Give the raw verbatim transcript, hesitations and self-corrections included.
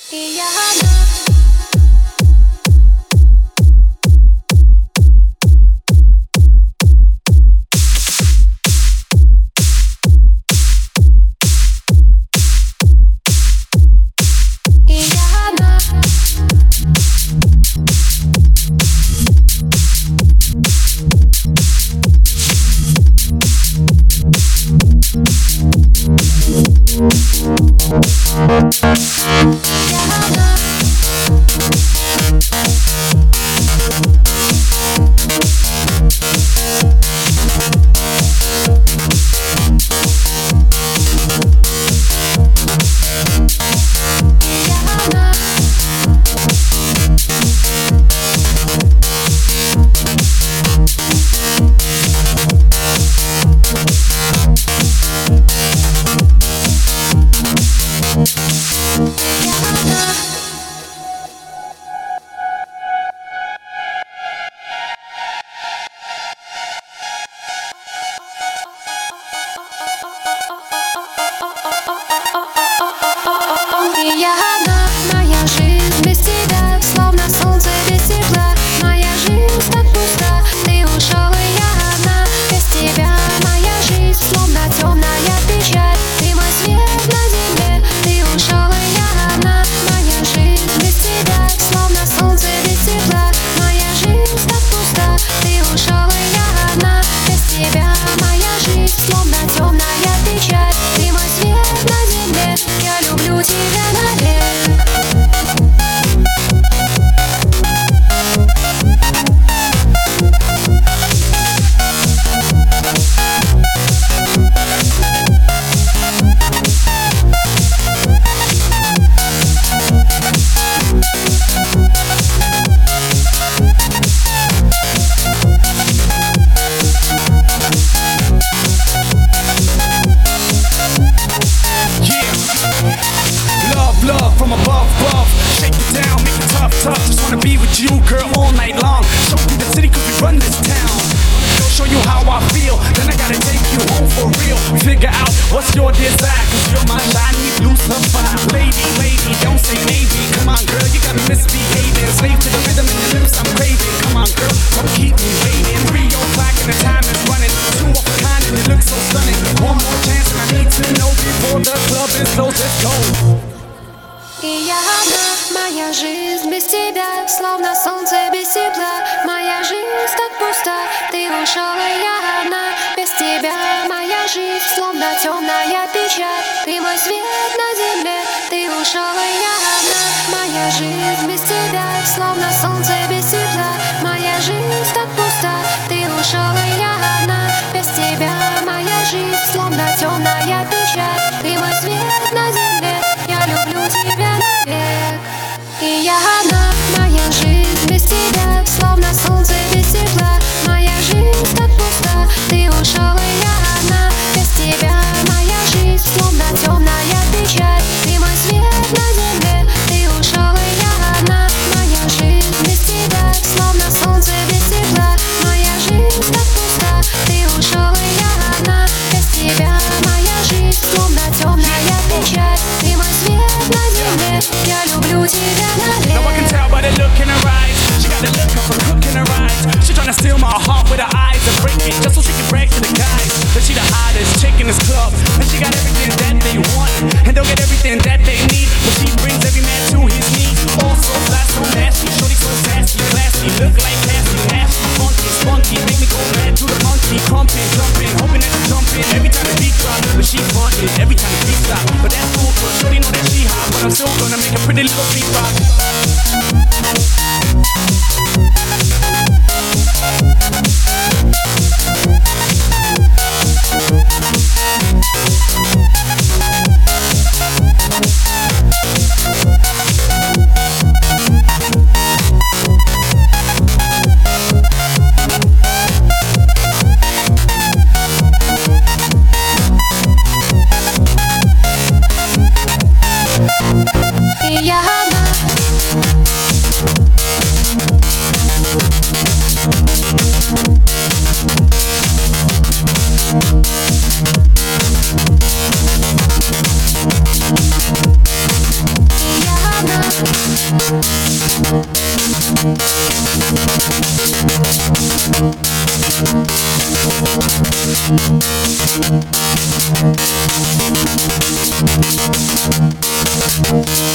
И я одна. Я одна, моя жизнь без тебя, словно солнце без тепла. Моя жизнь так пуста, ты ушел, и я одна. Без тебя моя жизнь, словно темная печаль. Ты мой свет на земле, ты ушел, и я одна. Моя жизнь без тебя, словно солнце без тепла. Моя жизнь так пуста, ты ушел, и я одна. Без тебя моя жизнь, словно темная печаль. Ты мой свет на земле, я люблю тебя навек. Love from above, above. Shake it down, make it tough, tough. Just wanna be with you, girl, all night long. Show you the city, cause we run this town. Show you how I feel, then I gotta take you home for real. Figure out what's your desire, cause you're my shiny blue sapphire. Lady, lady, don't say maybe. Come on, girl, you got me misbehaving. Slave to the rhythm and the lyrics I'm craving. Come on, girl, don't keep me waiting. Three o'clock and the time is running. Two of a kind and it looks so stunning. One more chance and I need to know before the club is closed. Let's go. И я одна, моя жизнь без тебя, словно солнце без тепла. Моя жизнь так пуста, ты ушел, и я одна. Без тебя моя жизнь, словно темная печаль. Ты мой свет на земле, ты ушел, и я одна. Моя жизнь без тебя, словно солнце без тепла. Моя жизнь так пуста, ты ушел, и я одна. Без тебя моя жизнь, словно темная печаль. Ты мой свет на земле, я люблю тебя навек. И я одна, моя жизнь без тебя, словно солнце без тепла. Моя жизнь так пуста, ты ушел, и я одна. Без тебя моя жизнь, словно темная печаль. Ты мой свет на земле, ты ушел, и я одна. Моя жизнь без тебя, словно солнце без тепла. Моя жизнь так пуста, ты ушел, и я одна. Без тебя моя жизнь, словно темная печаль. Ты мой свет на земле, я люблю тебя навек. Now I can tell by the look in her eyes. She got the look up from cooking her eyes. She tryna steal my heart with her eyes and break it just so she can brag to the guys that she the hottest chick in this club. And she got everything that they want, and they'll get everything that they need. But she brings every man to his knees. All so fly, so nasty, shorty so sassy, classy, look like Cassie, nasty, funky, spunky, make me go mad to the monkey, crumping, jumping, hoping that you jump in every time the beat drop. But she funky every time the beat stop. But that's cool, cause shorty know that she hot. But I'm still gonna make a pretty little beat rock. И я одна. Я одна. одна.